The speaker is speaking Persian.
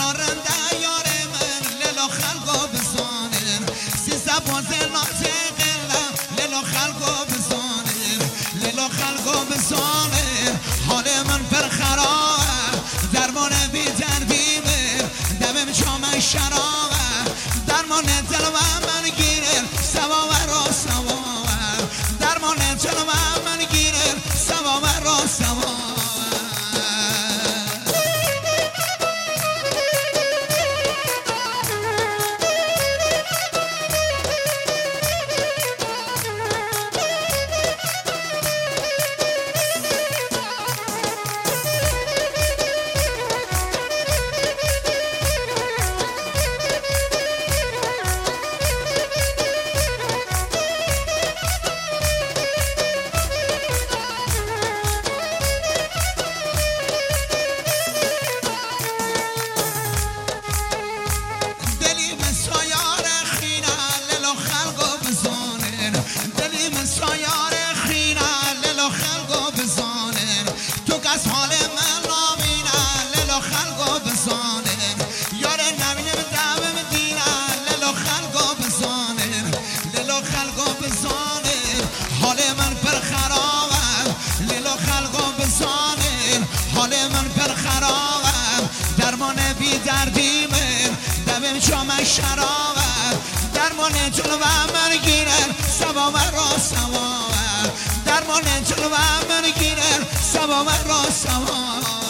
رنده یار من لیلا خلقو بزانن سیزده بازه نازقه لیلا خلقو بزانن لیلا خلقو بزانن حال من پر خرابه درمان بی تربیبه دمم شام شرابه درمان دل و من گیره سوا و را سوا درمان دل و من گیره سوا و را سوا شرابه درمان جلو من گیرن سوا و را سوا درمان جلو من گیرن سوا و را سوا